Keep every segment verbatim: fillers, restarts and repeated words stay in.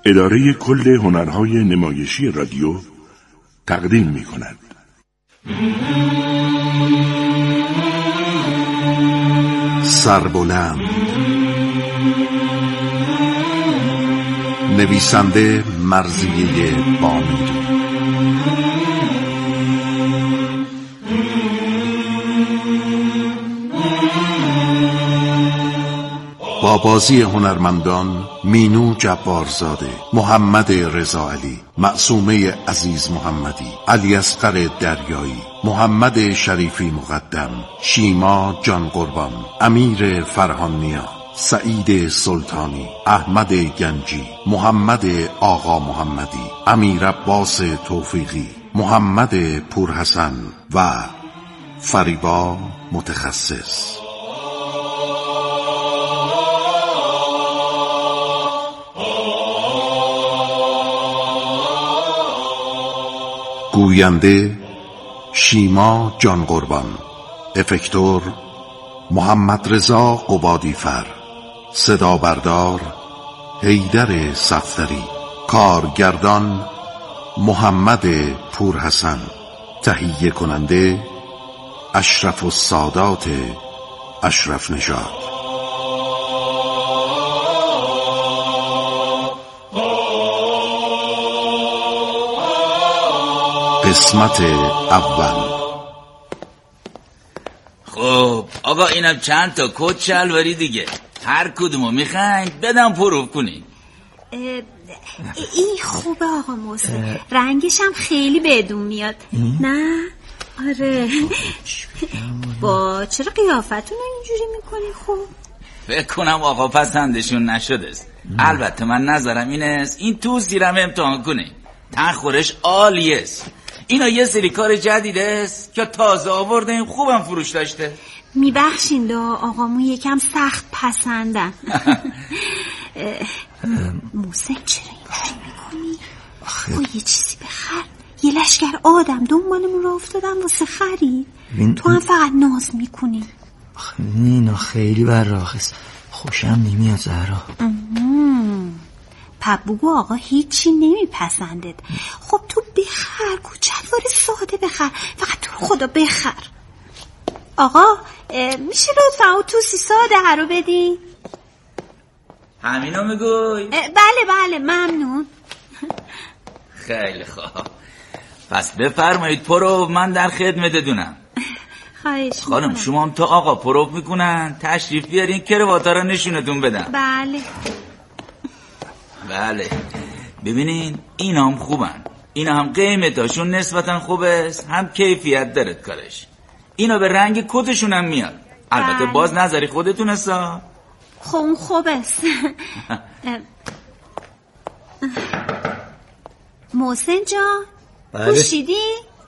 اداره کل هنرهای نمایشی رادیو تقدیم می کند. سربلند، نویسنده مرضیه بامیری، با بازی هنرمندان مینو جبارزاده، محمد رضا علی، معصومه عزیز محمدی، علی اصغر دریایی، محمد شریفی مقدم، شیما جان قربان، امیر فرهانیا، سعید سلطانی، احمد گنجی، محمد آقا محمدی، امیر عباس توفیقی، محمد پورحسن و فریبا متخصص. گوینده شیما جان قربان، افکتور محمد رضا قبادیفر، صدا بردار حیدر صفدری، کارگردان محمد پورحسن، تهیه کننده اشرف السادات اشرف نژاد. قسمت اول. خب آقا اینم چند تا کت شلواری دیگه، هر کدومو میخواین بدم پروف کنین. این خوبه آقا موسی، رنگش هم خیلی بدون میاد. نه آره با چرا قیافتون اینجوری میکنی؟ خوب فکر کنم آقا پسندشون نشده است. البته من نظرم این است این تو زیرم امتحان کنه، تنخورش عالیه است. اینا یه سری کار جدید است که تازه آوردیم، خوبم فروش داشته. میبخشین دا آقامون یکم سخت پسندن. موسن چرا اینجوری میکنی؟ با یه چیزی بخر، یه لشکر آدم دنبالمون را افتادن واسه خرید، تو هم فقط ناز میکنی. اینا خیلی براخست، خوشم نمیاد زهرا. پبوگو آقا هیچی نمیپسندد. خب تو بخر، کوچلوار ساده بخر، فقط تو خدا بخر. آقا میشه لطفا او توسی ساده هر رو بدی؟ همینو میگوی؟ بله بله ممنون. خیلی خوب، پس بفرمایید پرو، من در خدمتتونم. خواهش خانم میکنم. شما هم تا آقا پروف میکنن تشریف بیارین کرواتا رو نشونتون بدم. بله بله ببینین اینا هم خوبن، اینا هم قیمتاشون نسبتا خوبه، هم کیفیت داره کارش. اینا به رنگ کتشون هم میاد. البته بله. باز نظری خودتون هستا. خب اون خوب است. محسن جان پوشیدی؟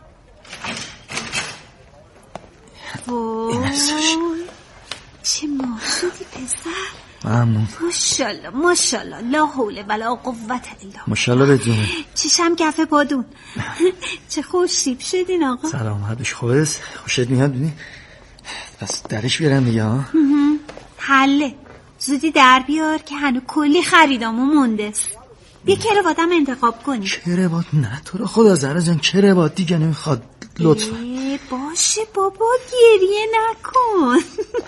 وای چه ماسودی پسر. ممنون. ماشالله ماشالله، لا حول ولا قوت الا بالله. ماشالله بدونه. چشم گفه بادون. چه خوشیب شدین آقا. سلامت بش. خوبه است، خوشت میاد بینی. پس درش بیارم دیگه ها. حله زودی در بیار که هنو کلی خریدامو مونده است. بیا کرواتم انتخاب کنی. کروات؟ نه تو رو خدا زهرا جان، کروات دیگه نمیخواد لطفا. باشه بابا گریه نکن.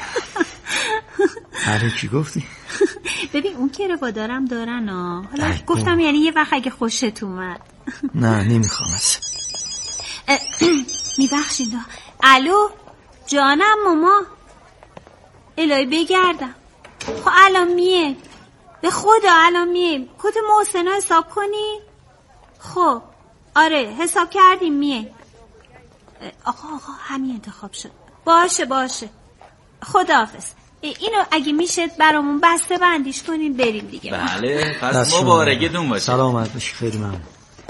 هره چی گفتی؟ ببین اون کروات دارم دارن ها. حالا گفتم یعنی یه وقت اگه خوشت اومد. نه نمیخوام از. میبخشید. الو جانم ماما. الهی بگردم. خب الان میه، به خدا الان میه. کت محسن حساب کنی؟ خب آره حساب کردیم میه. آقا آقا همین انتخاب شد. باشه باشه خداحافظ. اینو اگه میشه برامون بسته بندیش کنین بریم دیگه. بله پس مبارکتون باشه. سلامت باشی. خیلی ممنون.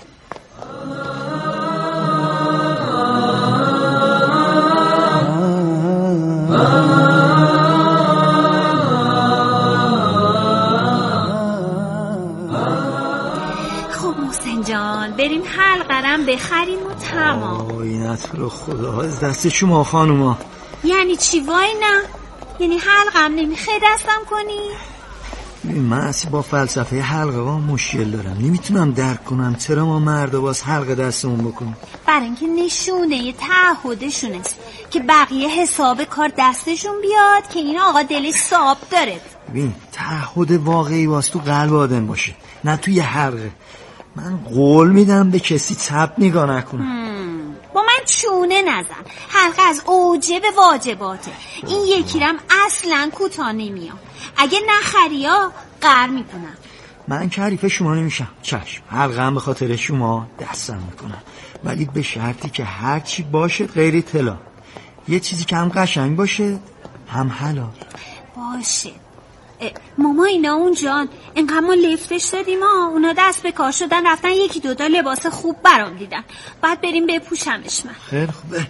خب محسن جان بریم حلقرم بخریم و تمام. وای نه تو رو خدا، از دست شما خانوما. یعنی چی وای نه؟ یعنی حلقم نمیخوای دستم کنی؟ من اصلا با فلسفه حلقه ها مشکل دارم. نمیتونم درک کنم چرا ما مردا باز حلقه دستمون بکنیم. برای اینکه نشونه یه تعهدشون است که بقیه حساب کار دستشون بیاد که این آقا دلش صاف داره. ببین تعهد واقعی واسه تو قلب آدم باشه، نه توی حلقه. من قول میدم به کسی چپ نگاه نکنم. با من چونه نزن. حلقه از اوجب واجباته. این یکی رم اصلا کوتاه نمیام. اگه نخریا قر میکنم. من که حریف شما نمیشم. چشم، حلقه هم به خاطر شما دستم میکنم، ولی به شرطی که هر چی باشه غیر اطلاع. یه چیزی که هم قشنگ باشه هم حلال باشه. ماما اینا اونجان اینقدر ما لفتش دادیم ها، اونا دست به کار شدن رفتن یکی دوتا لباس خوب برام دیدن. باید بریم بپوشمش. من خیلی خوبه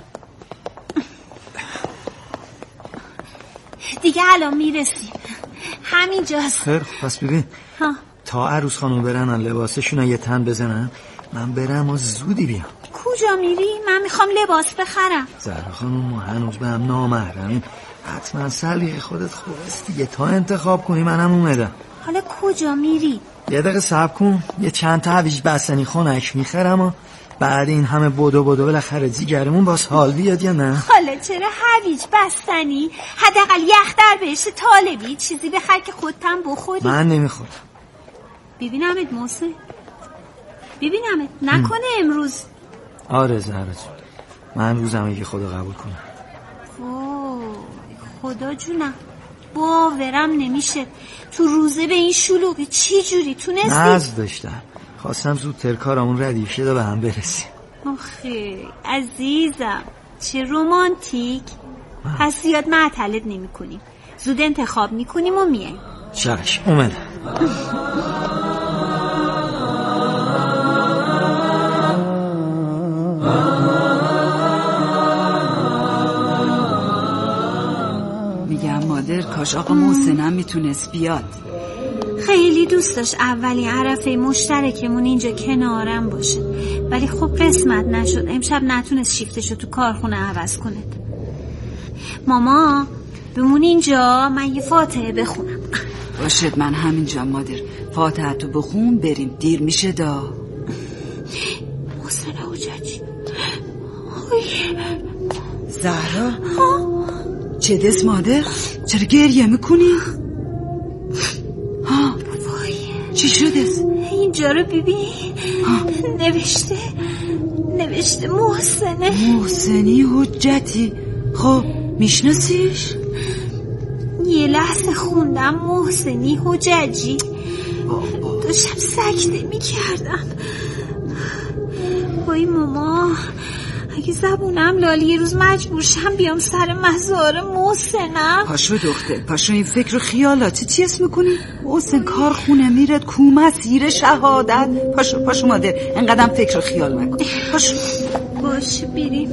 دیگه. الان میرسیم همینجاست. خیلی خوب. پس ببین تا عروس خانم برن لباسشون یه تن بزنن، من برم و زودی بیام. کجا میری؟ من میخوام لباس بخرم. زهرا خانم ما هنوز به هم نامحرمیم. حتما سلیقه خودت خوب است دیگه، تا انتخاب کنی منم اومدم. حالا کجا میری؟ یه دقیقه صبر کن، یه چند تا هویج بستنی خنک میخرم و بعد این همه بدو بدو بالاخره جیگرمون باز حال بیاد یا نه. حالا چرا هویج بستنی؟ حداقل یخ در بهش طالبی چیزی بخر که خودتم بخوری. من نمیخورم. ببینمت موسه، ببینمت نکنه امروز. آره زهرا جون، من روزمه که خدا قبول کنه. خدا جونم باورم نمیشه تو روزه به این شلوغی چی جوری تونستی؟ ناز داشتم، خواستم زودتر کارمون ردیف شد و به هم برسیم. آخه عزیزم چه رومانتیک. پس زیاد معطلت نمی کنیم، زود انتخاب میکنیم و میایم. چشم اومدم. کاش آقا محسنم میتونست بیاد. خیلی دوست داشت اولین عرفه مشترکمون اینجا کنارم باشه، ولی خب قسمت نشد. امشب نتونست شیفتشو تو کارخونه عوض کنه. ماما بمون اینجا، من یه فاتحه بخونم. باشد من همینجا مادر. فاتحه تو بخون بریم، دیر میشه دا. محسن حجتی. زهرا چه دست مادر؟ چرا گریه میکنی؟ ها وای چی شده؟ اینجا رو ببین. نوشته نوشته محسنه. محسنی حجتی. خب میشناسیش؟ یه لحظه خوندم محسنی حججی. داشتم سکته میکردم. وای ماما اگه زبونم لالی یه روز مجبور شم بیام سر مزار محسنم. پاشو دختر پاشو، این فکر و خیالاتی چی اسم میکنی؟ محسن کار خونه میرد کو مسیر شهادت. پاشو پاشو مادر، انقدرم فکر و خیال نکن. پاشو باشه بریم.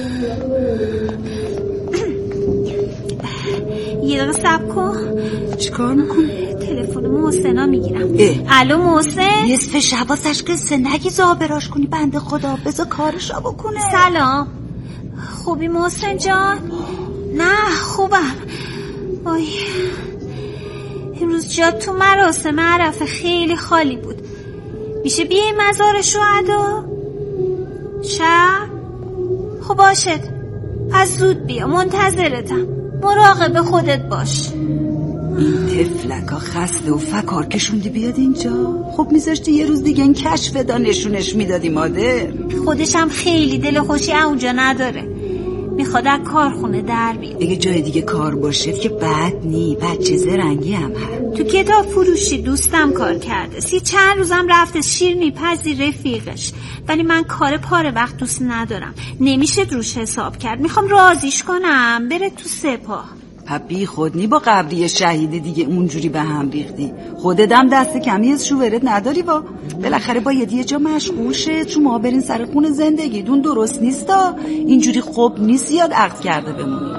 یه دقیقه صبر کن. چیکار میکنی؟ تلفن محسنا میگیرم. الو محسن. نصف شب واسش قصه نگی زابراش کنی بنده خدا، بذار کارشو بکنه. سلام خوبی محسن جان؟ نه خوبم. وای امروز جا تو مراسم عرفه خیلی خالی بود. میشه بیای مزار شهدا؟ شب؟ خب باشد پس زود بیا، منتظرتم. مراقب خودت باش. این تفلکا خسته و فکار کشوندی بیاد اینجا. خب میذاشتی یه روز دیگه این کشف دا نشونش میدادی مادر. خودشم خیلی دل خوشی اونجا نداره، میخواد از کارخونه در بیاد. اگه جای دیگه کار باشه که بد نی، بچه زرنگی هم هست. تو کتاب فروشی دوستم کار کرده، سی چند روزم رفته شیرینی پذیر رفیقش، ولی من کار پاره وقت دوست ندارم، نمیشه روش حساب کرد. میخوام راضیش کنم بره تو سپاه. بی خود نی با قبری شهید دیگه اونجوری به هم ریختی. خودتم دست کمی از شوورت نداری با. بالاخره باید یه جا مشغول شه. چون ما برین سر خون زندگی دون درست نیستا. اینجوری خوب نیست یاد عقد کرده بمونی.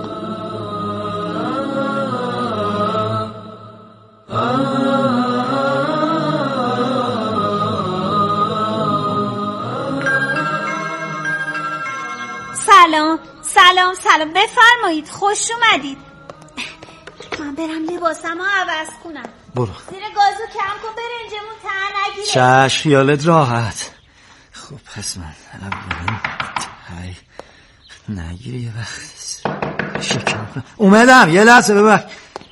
سلام سلام سلام بفرمایید، خوش اومدید. من برم لباسمو عوض کنم. برو. زیر گازو کم کن برنجمون ته نگیره. چشم خیالت راحت. خب پس من اولین تای نگیره یه وقت شکم کنم. اومدم یه لحظه ببر.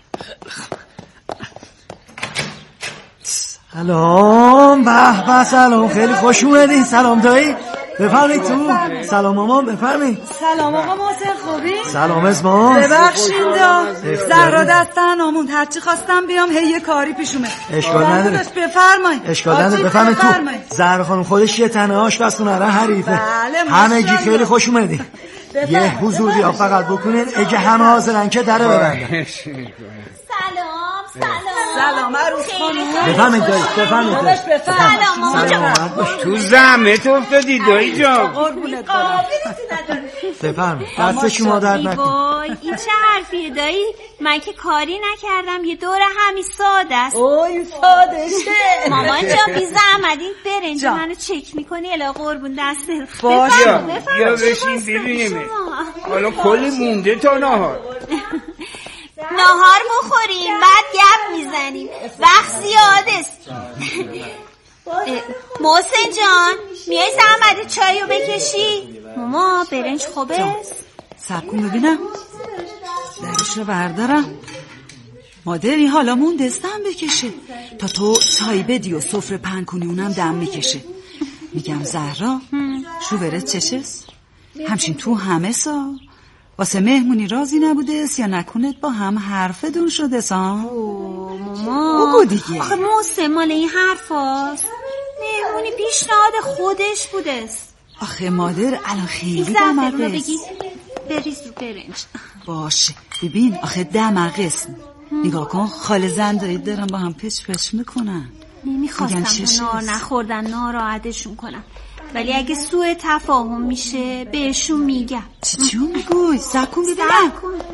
سلام. به به سلام، خیلی خوش اومدین. سلام دایی، بفرمایید تو. سلام مامان، بفرمایید. سلام آقا محسن، خوبی؟ سلام اسمان. ببخشید زهرا دستن آموند هرچی خواستم بیام هی یه کاری پیش اومد. اشکال نداره، بفرمایید. اشکال نداره، بفرمایید تو. زهرا خانم خودش یه تنه آشپزخونه را حریفه. بله همگی خیلی خوش اومدین. یه حضوری ها فقط بکنین اگه همه حاضرن که دره ببندن. سلام سلام سلام عروس خانم. بفرمایید دایی، بفرمایید دایی. سلام مامان جان. تو زحمت افتادی دایی جان. قربونت برم. بفرمایید. دست شما درد نکنه. وای این چه حرفیه دایی؟ من که کاری نکردم، یه دور همین ساده است. اوه این ساده شه. مامان جان بی زحمت این برنج منو چک میکنی الا قربون دست. باشه یا بشین ببینیم. حالا کلی مونده تا نهار. نهار بخوریم بعد گپ میزنیم، وقت زیاد است. محسن جان میای زحمت چایو بکشی؟ ماما برنج خوبه است؟ صبر کن ببینم درش رو بردارم. مادری حالا موندستم بکشه تا تو چای بدی و سفره پهن کنی اونم دم میکشه. میگم زهرا شوورت چشست؟ همچین تو همه سا واسه مهمونی رازی نبوده است یا نکنت با هم حرفدون شده سا؟ اوه ماما بگو دیگه. آخه محسن مال این حرف هاست. مهمونی پیشنهاد خودش بوده است. آخه مادر الان خیلی دمقه دمقه بگی است. بریز رو برنج. باشه ببین آخه دمقه است. نگاه کن خاله زن دارید دارن با هم پچ پچ میکنن. نمیخواستم تا نار نخوردن ناراحتشون کنم، ولی اگه سوء تفاهم میشه بهشون میگم. چی چی میگوی؟ سکون ببینم.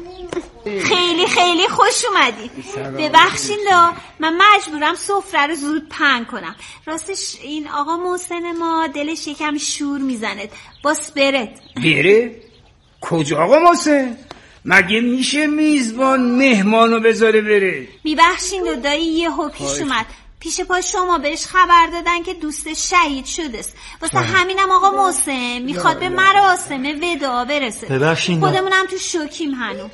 خیلی خیلی خوش اومدی. ببخشین دا من مجبورم سفره رو زود پهن کنم. راستش این آقا محسن ما دلش یکم شور میزند. باس برد بره؟ کجا آقا محسن؟ مگه میشه میزبان مهمانو بذاره بره؟ میبخشین دا دایی یه هو پیش اومد. پیش پا شما بهش خبر دادن که دوستش شهید شده است. واسه همینم آقا محسن میخواد به مراسم وداع برسه. ببخشید خودمونم تو شوکیم هنو.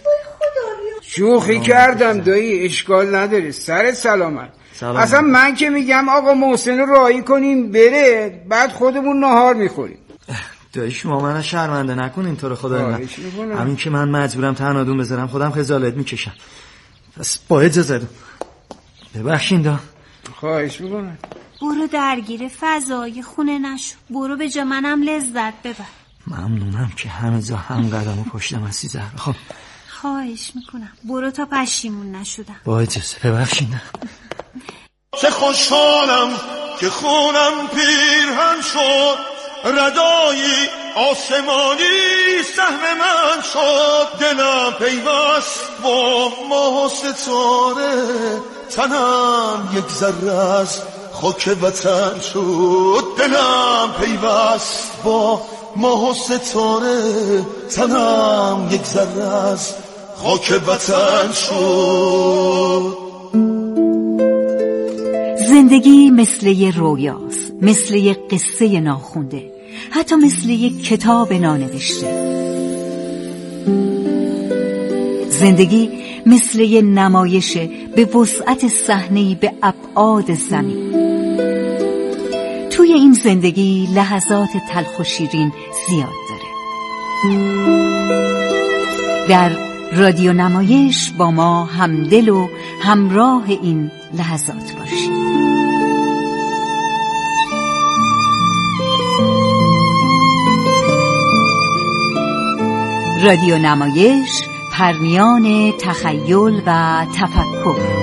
شوخی کردم دایی، اشکال نداره، سر سلامت. سلام. اصلا من که میگم آقا محسن رو راهی کنیم بره، بعد خودمون نهار میخوریم. دایی شما منو شرمنده نکن اینطور خدا من. همین که من مجبورم تنادون بذارم خودم خجالت میکشم. پس با اجازه ببخشید دا. خواهش میکنم. برو درگیر فضای خونه نشو. برو به جا منم لذت ببر. ممنونم که همه جا هم قدم و پشتم هستی زهرا. خب خواهش میکنم برو تا پشیمون نشدم. با اجازه ببخشید. چه خوشحالم که خونم پیرهن شد، ردایی آسمانی سهم من شد، دلم پیوست با ماه و ستاره، تنم یک ذره از خاک وطن شد، دلم پیوست با ماه و ستاره، تنم یک ذره از خاک وطن شد. زندگی مثل یه رویاست، مثل یه قصه ناخونده، حتی مثل یه کتاب نانوشته. زندگی مثل یه نمایشه به وسعت صحنه‌ای به ابعاد زمین. توی این زندگی لحظات تلخ و شیرین زیاد داره. در رادیو نمایش با ما همدل و همراه این لحظات باشید. رادیو نمایش، پرمیان تخیل و تفکر.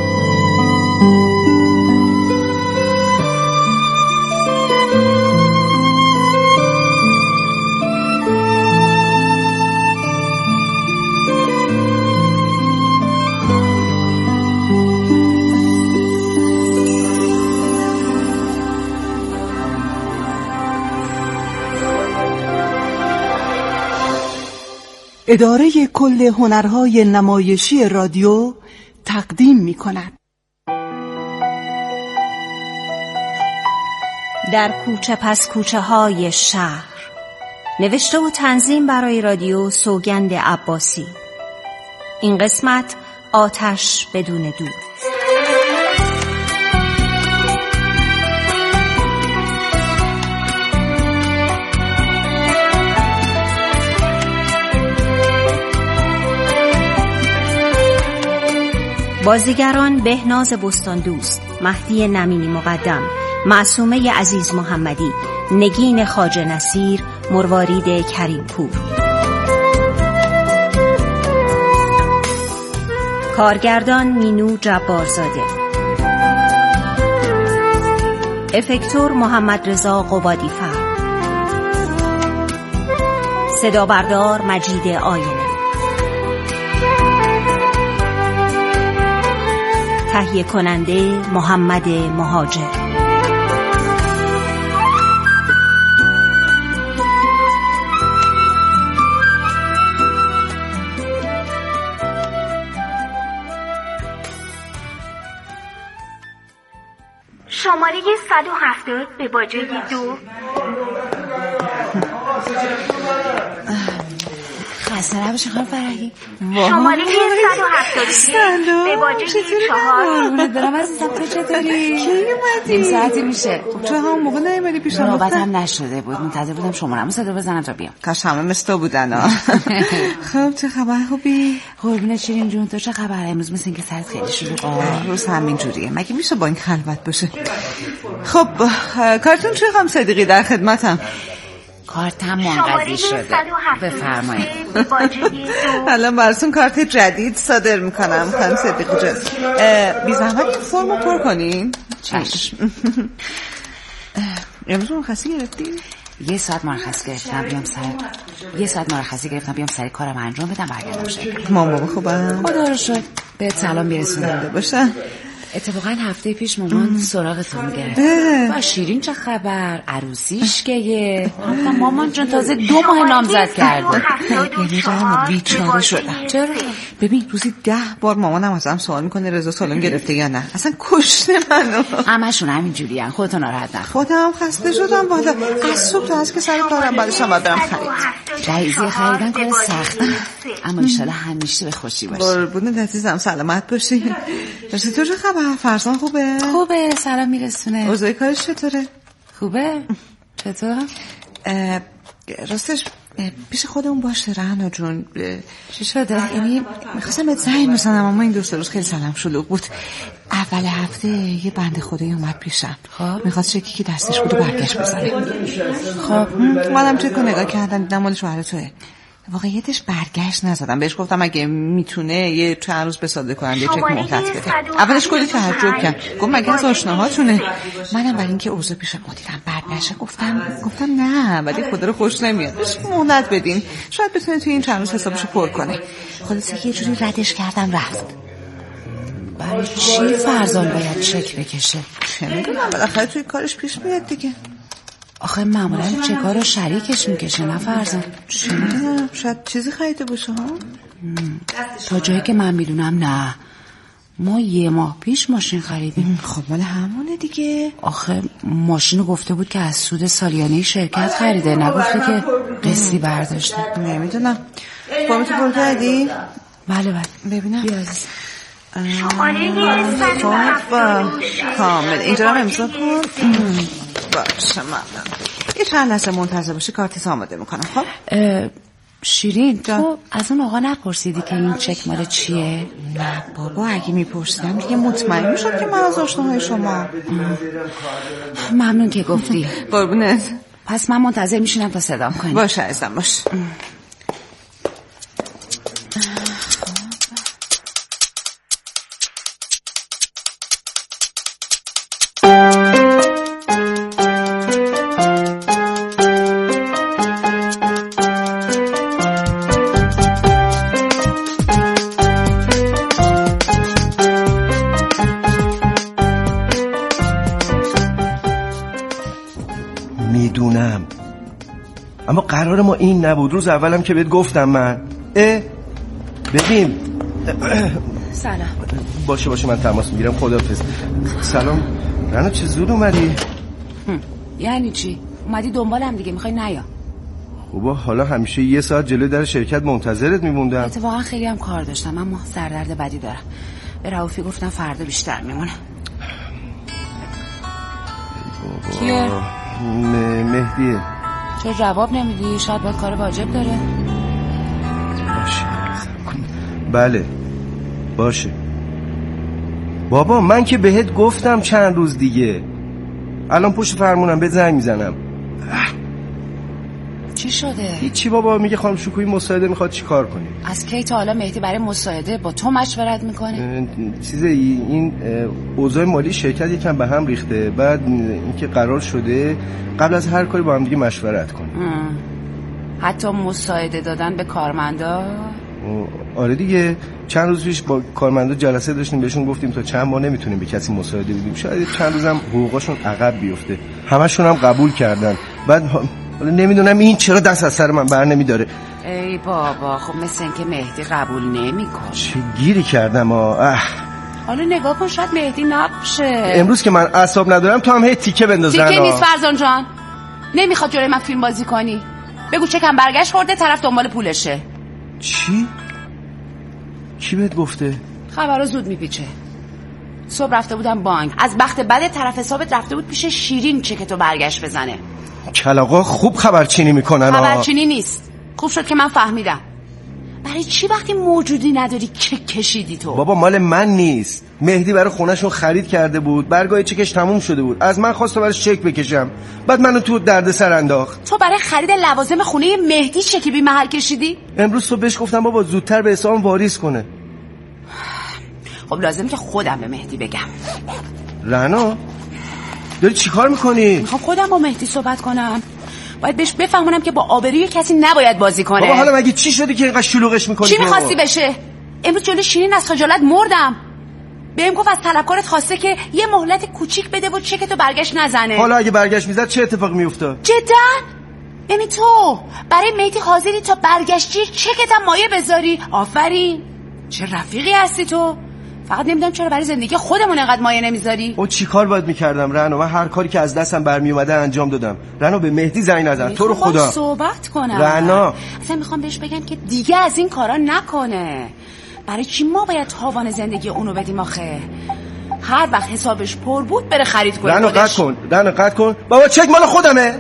اداره کل هنرهای نمایشی رادیو تقدیم می کند. در کوچه پس کوچه های شهر. نوشته و تنظیم برای رادیو سوگند عباسی. این قسمت آتش بدون دود. بازیگران: بهناز بستان دوست، مهدی نمینی مقدم، معصومه عزیز محمدی، نگین خواجه نصیر، مروارید کریم پور. کارگردان: مینو جبارزاده. افکتور: محمد رضا قبادی فر. صدا بردار: مجید آینه. تهیه کننده: محمد مهاجر. شماره صد و هفتاد به باجه دو. خسته نباشی خانم فرحی. شماره صد و هفتاد به باجه چهار. قربونت برم عزیزم، تو چطوری؟ کی اومدی؟ نیم ساعتی میشه. خب تو هم موقع نیومدی پیشم؟ نوبتم نشده بود، منتظر بودم شماره‌مو صدا بزنم تا بیام. کاش همه مثل تو بودن ها. خب چه خبر؟ خوبی؟ قربونت شیرین جون، تو چه خبر؟ امروز مثل اینکه سرت خیلی شلوغه. روز همین جوریه، مگه میشه با این خلوت باشه؟ خب کارتون چه خانم صدیقی؟ در خدمتم. کارتم منقضی شده، بفرمایید. الان براتون کارت جدید صادر میکنم خانم صدیقی جان. بی زحمت این فرمو پر کنین. چشم. امروز مرخصی گرفتی؟ یه ساعت مرخصی گرفتم بیام سر یه ساعت مرخصی گرفتم بیام سر کارم انجام بدم برگردم شرکت. مام بابا خوبم؟ خدا رو شکر. بهت سلام برسونم. باشه. اتفاقا هفته پیش مامان سراغ تو میگرفت. با شیرین چه خبر؟ عروسیش که مامان جان تازه دو ماه نامزد کرده. یعنی جانم بیچاره شدم. چرا؟ ببین روزی ده بار مامانم ازم سوال میکنه رضا سالن گرفته یا نه. اصلا کشته منو. همشون همینجوری ان، خودتون ناراحت نکن. خودم خسته شدم والا. از صبح تا از که سر کارم، بعدش هم باید برم خرید. جایزه خریدن کار سخته، اما ان شاءالله همیشه به خوشی باشه. قربونت عزیزم، سلامت باشی. راستی تو چه خبر؟ فرزان خوبه؟ خوبه، سلام میرسونه. اوضاع کارش چطوره؟ خوبه. چطور؟ راستش پیش خودمون باشه رهنا جون. چی شده؟ یعنی میخواستم بهت زنگ بزنم اما این دو سه روز خیلی سلام شلوغ بود. اول هفته یه بنده خدایی اومد پیشم. خب میخواست چکی که دستش بود و برگشت بزنه. خب منم چک نگاه کردم دیدم مال شوهر توئه. واقعیتش برگشت نزدم، بهش گفتم اگه میتونه یه چند روز بساده کننده یه چک مهلت بده. اولش کلی تعجب کرد، گفت مگه از آشناهاتونه؟ منم برای اینکه اوضاع پیش مدیرم بد نشه گفتم گفتم نه، ولی خدا رو خوش نمیاد، بهش مهلت بدین، شاید بتونه توی این چند روز حسابشو پر کنه. خلاصه یه جوری ردش کردم رفت. برای چی فرزان باید چک بکشه؟ چه میدونم، بالاخره توی کارش پیش میاد دیگه. آخه معمولا چکا رو شریکش میکشه نه فرزان. چه میدونم، شاید چیزی خریده باشه ها. تا جایی که من میدونم نه. ما یه ماه پیش ماشین خریدیم. خب مال همونه دیگه. آخه ماشینو گفته بود که از سود سالیانه شرکت خریده، نگفته که قسطی برداشته. نمیدونم. فامیتو پر کردی؟ بله بله. ببینم بیا عزیز. خب کامل اینجا رو امضا کن. باشه ممنون. یه چند لحظه منتظر باشی کارتیت آماده میکنم. خب شیرین تو از اون آقا نپرسیدی که این چک مال چیه؟ نه بابا، اگه میپرسیدم دیگه مطمئن میشد که من از آشناهای شما. ممنون که گفتی. قربونت. پس من منتظر میشینم تا صدام کنی. باشه عزیزم باش. میدونم اما قرار ما این نبود. روز اولم که بهت گفتم من اه ببین. سلام. باشه باشه من تماس میگیرم. خداحافظ. سلام رنا، چه زود اومدی؟ یعنی چی؟ اومدی دنبالم دیگه، میخوای نیا؟ خب حالا همیشه یه ساعت جلوی در شرکت منتظرت میموندم. اتفاقا خیلی هم کار داشتم، اما سردرد بدی دارم. به رئوفی گفتم فردا بیشتر میمونه. کیه؟ م- مهدیه. چرا جواب نمیدی؟ شاید باید کار واجب داره. باشه. بله باشه بابا، من که بهت گفتم چند روز دیگه. الان پشت فرمونم بهت زنگ میزنم. چی شده؟ هیچی بابا، میگه خانم شکوهی مساعده میخواد چی کار کنی. از کی تا حالا مهدی برای مساعده با تو مشورت میکنه؟ چیزه این اوضاع مالی شرکت یکم به هم ریخته، بعد اینکه قرار شده قبل از هر کاری با هم دیگه مشورت کنیم. ام. حتی مساعده دادن به کارمندا؟ آره دیگه، چند روز پیش با کارمندا جلسه داشتیم، بهشون گفتیم تا چند ماه نمیتونیم به کسی مساعده بدیم، شاید چند روزم حقوقاشون عقب بیفته. همشون هم قبول کردن. بعد حالا نمیدونم این چرا دست از سر من بر نمیداره. ای بابا، خب مثل این که مهدی قبول نمیکنه. چه گیری کردم اه. حالا نگاه کن، شاید مهدی نباشه. امروز که من اعصاب ندارم تو هم هی تیکه بندازن. تیکه نیست فرزان جان، نمیخواد جلوی من فیلم بازی کنی. بگو چکم برگشت خورده، طرف دنبال پولشه. چی؟ کی بهت گفته؟ خبرها زود میپیچه. صبح رفته بودم بانک، از بخت بد طرف حسابت رفته بود پیش شیرین چکتو برگشت بزنه. کلاغا خوب خبرچینی میکنن. خبرچینی نیست، خوب شد که من فهمیدم. برای چی وقتی موجودی نداری چک کشیدی تو؟ بابا مال من نیست، مهدی برای خونهشون خرید کرده بود، برگاه چکش تموم شده بود، از من خواست براش چک بکشم، بعد منو تو دردسر انداخت. تو برای خرید لوازم خونه مهدی چکی بی محل کشیدی؟ امروز صبح بهش گفتم بابا زودتر به حسابم واریز کنه. خب لازم که خودم به مهدی بگم. رنا داری چیکار میکنی؟ میخوام خودم با مهدی صحبت کنم، باید بهش بفهمونم که با آبروی کسی نباید بازی کنه. بابا حالا مگه چی شدی که اینقدر شلوغش میکنی؟ چی میخواستی بشه؟ امروز جلوی شیرین از خجالت مردم. بهم گفت از طلبکارت خواسته که یه مهلت کوچیک بده و چکتو برگشت نزنه. حالا اگه برگشت میزد چه اتفاقی میافتاد؟ جدا؟ یعنی تو برای مهدی حاضری تا برگشتی چکت هم مایه بذاری؟ آفرین، چه رفیقی هستی تو. فقط نمیدونم چرا برای زندگی خودمون اینقدر مایه نمیذاری. او چی کار باید میکردم رنا؟ من هر کاری که از دستم برمی اومده انجام دادم. رنا به مهدی زنگ نزن، تو رو خدا صحبت کنم. رنا اصلا میخوام بهش بگم که دیگه از این کارا نکنه. برای چی ما باید تاوان زندگی اونو بدیم آخه؟ هر وقت حسابش پر بود بره خرید کنه. رنا قطع کن، رنا قطع کن. بابا چک مال خودمه.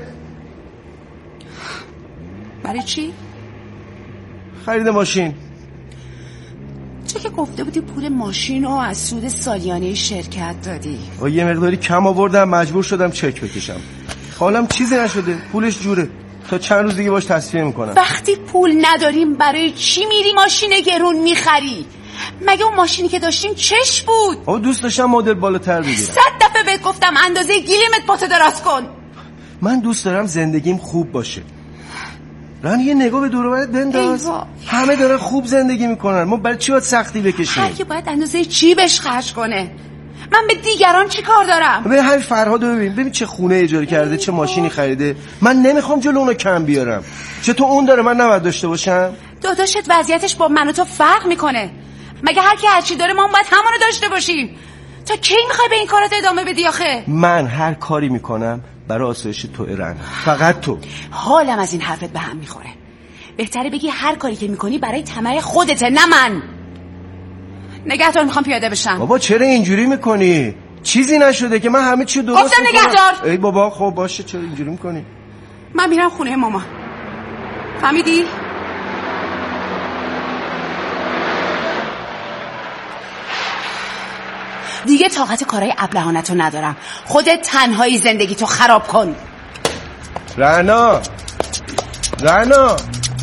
برای چی؟ خرید ماشین. چه که گفته بودی پول ماشین رو از سود سالیانه شرکت دادی. و یه مقداری کم آوردم، مجبور شدم چک بکشم. حالم چیزی نشده، پولش جوره، تا چند روز دیگه باش تصفیه میکنم. وقتی پول نداریم برای چی میری ماشین گرون میخری؟ مگه اون ماشینی که داشتیم چش بود؟ آقا دوست داشتم مدل بالاتر بگیرم. صد دفعه بهت گفتم اندازه گلیمت پاتو دراز کن. من دوست دارم زندگیم خوب باشه. رن یه نگاه به دور و برت بنداز. همه دارن خوب زندگی میکنن، ما برای چی باید سختی بکشیم؟ هر کی باید اندازه چی بهش خرج کنه. من به دیگران چی کار دارم؟ ببین همین فرهادو ببین، ببین چه خونه اجاره کرده، چه ماشینی خریده. من نمیخوام جلو اونو کم بیارم. چطور اون داره من نباید داشته باشم؟ داداشت وضعیتش با من و تو فرق میکنه. مگه هر کی هر چی داره ما باید همونو داشته باشیم؟ تا کی میخوای به این کارات ادامه بدی آخه؟ من هر کاری میکنم برای آسایش تو رن، فقط تو. حالم از این حرفت به هم میخوره. بهتره بگی هر کاری که میکنی برای طمع خودته، نه من. نگهدار، میخوام پیاده بشم. بابا چرا اینجوری میکنی؟ چیزی نشده که من همه چی درست گفتم نگهدار. ای بابا خب باشه، چرا اینجوری میکنی؟ من میرم خونه ماما، فهمیدی؟ دیگه طاقت کارهای ابلهانتو ندارم. خودت تنهایی زندگی تو خراب کن. رنا رنا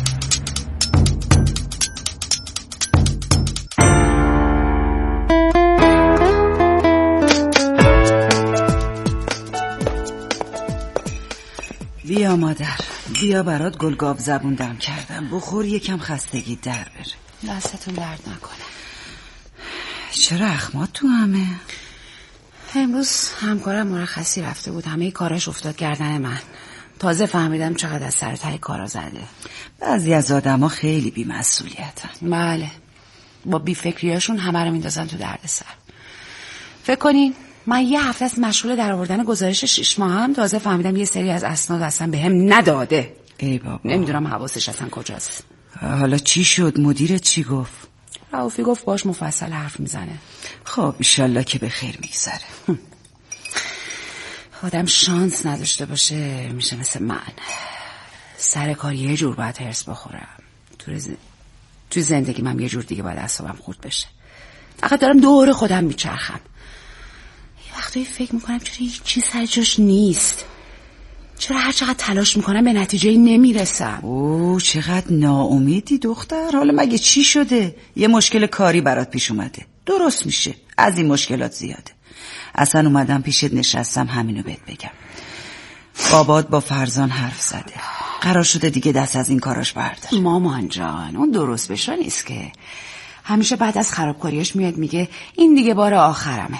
بیا مادر، بیا برات گلگاب زبون دم کردم، بخور یکم خستگی در بره. دستتون درد نکنه. چرا اخمات تو همه؟ امروز همکارم مرخصی رفته بود، همه کاراش افتاد گردن من. تازه فهمیدم چقدر از سر ته کارا زده. بعضی از آدما خیلی بی‌مسئولیتن. بله، با بی‌فکریاشون همه رو میندازن تو دردسر. فکر کنین من یه هفته از مشغول در آوردن گزارش شش ماه هم تازه فهمیدم یه سری از اسناد اصلا به هم نداده. ای بابا. نمیدونم حواسش اصلا کجاست. حالا چی شد؟ مدیرت چی گفت؟ رئوفی گفت باش مفصل حرف میزنه. خب ایشالله که به خیر میگذره. آدم شانس نداشته باشه میشه مثل من. سر کار یه جور باید هرس بخورم. تو ز... تو زندگی من یه جور دیگه باید اعصابم خورد بشه. فقط دارم دور خودم میچرخم. یه وقتایی فکر میکنم چرا هیچ چیز سر جاش نیست. چرا هر چقدر تلاش میکنم به نتیجه نمیرسم. اوه چقدر ناامیدی دختر. حالا مگه چی شده؟ یه مشکل کاری برات پیش اومده. درست میشه. از این مشکلات زیاده. اصلا اومدم پیشت نشستم همینو بهت بگم. بابات با فرزان حرف زده. قرار شده دیگه دست از این کاراش بردار. مامان جان اون درست بشو نیست که. همیشه بعد از خرابکاریش میاد میگه این دیگه بار آخرمه.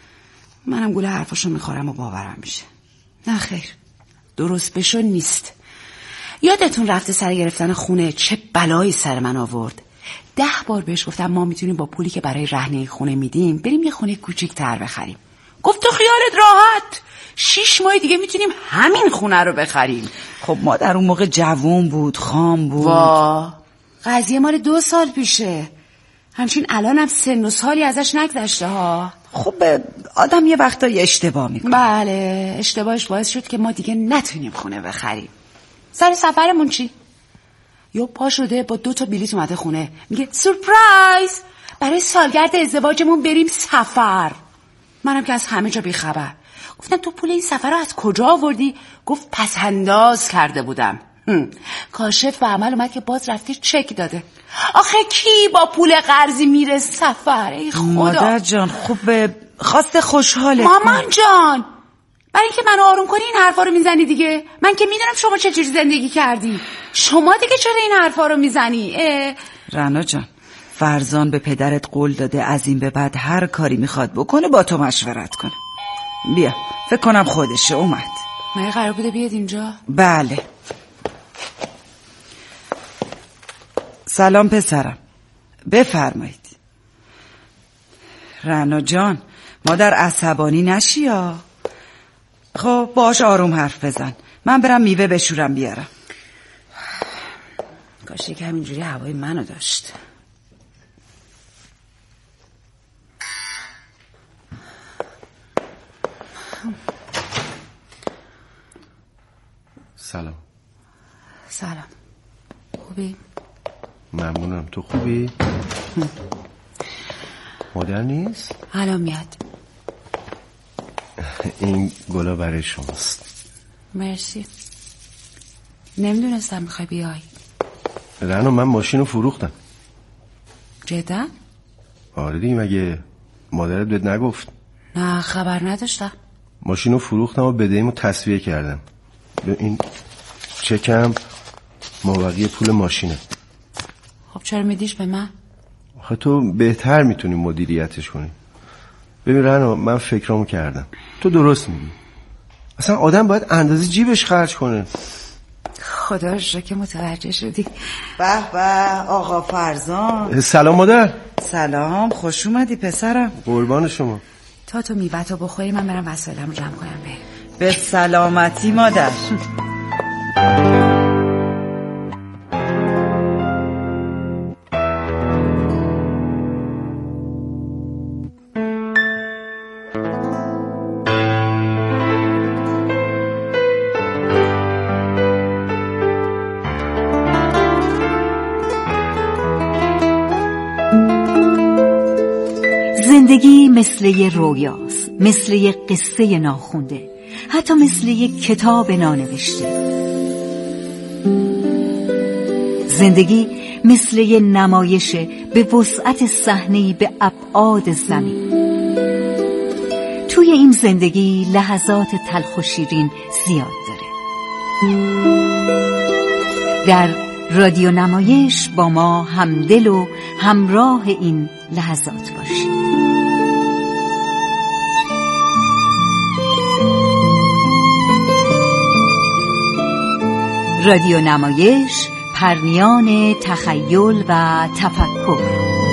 منم گوله حرفاشو میخورم و باورم میشه. نه خیر درست بشو نیست. یادتون رفته سر گرفتن خونه چه بلایی سر من آورد. ده بار بهش گفتم ما میتونیم با پولی که برای رهن خونه میدیم بریم یه خونه کوچیک‌تر بخریم. گفت تو خیالت راحت شیش ماه دیگه میتونیم همین خونه رو بخریم. خب ما در اون موقع جوون بود خام بود. وا قضیه مال دو سال پیشه. همچین الان هم سن و سالی ازش نگذشته ها. خب آدم یه وقتایی اشتباه میکنه. بله اشتباهش باعث شد که ما دیگه نتونیم خونه بخریم. سر سفرمون چی؟ یو پا شده با دو تا بلیط اومده خونه میگه سورپرایز برای سالگرد ازدواجمون بریم سفر. منم که از همه جا بیخبر. گفتم تو پول این سفر رو از کجا آوردی؟ گفت پس انداز کرده بودم. کاشف به عمل اومد که باز رفتی چک داده. آخه کی با پول قرضی میره سفر؟ ای خدا. مادر جان خوب خواسته خوشحاله. مامان جان برای اینکه منو آروم کنی این حرفا رو میزنی دیگه. من که میدونم شما چه جوری زندگی کردی. شما دیگه چرا این حرفا رو میزنی؟ رنا جان فرزان به پدرت قول داده از این به بعد هر کاری میخواد بکنه با تو مشورت کنه. بیا فکر کنم خودشه اومد. مگه قرار بوده بیاد اینجا؟ بله. سلام پسرم بفرمایید. رنا جان مادر عصبانی نشی ها. خب باش آروم حرف بزن. من برم میوه بشورم بیارم. کاش که همینجوری هوای منو داشت. سلام. سلام. خوبی؟ ممنونم. تو خوبی؟ مادر نیست؟ الان میاد. این گلا برای شماست. مرسی. نمیدونستم میخوای بیای. رنا من ماشین رو فروختم. جدا؟ آره دیگه مگه مادرت بهت نگفت؟ نه خبر نداشتم. ماشین رو فروختم و بدهیمو تسویه کردم. این چکم مابقی پول ماشینه. خب چرا میدیش به من؟ آخه تو بهتر میتونی مدیریتش کنی. ببین رنا من فکرامو کردم. تو درست میگی. اصلا آدم باید اندازه جیبش خرج کنه. خدا رو شکر که متوجه شدی. به به آقا فرزان. سلام مادر. سلام خوش اومدی پسرم. قربان شما. تا تو میوه‌تو بخوری من برم وسایلمو جمع کنم بریم. به سلامتی مادر. زندگی مثل یه رویاست، مثل یه قصه ناخونده، حتی مثل یه کتاب نانوشته. زندگی مثل یه نمایشه به وسعت صحنه‌ای به ابعاد زمین. توی این زندگی لحظات تلخ و شیرین زیاد داره. در رادیو نمایش با ما همدل و همراه این لحظات باشید. رادیو نمایش، پرنیان تخیل و تفکر.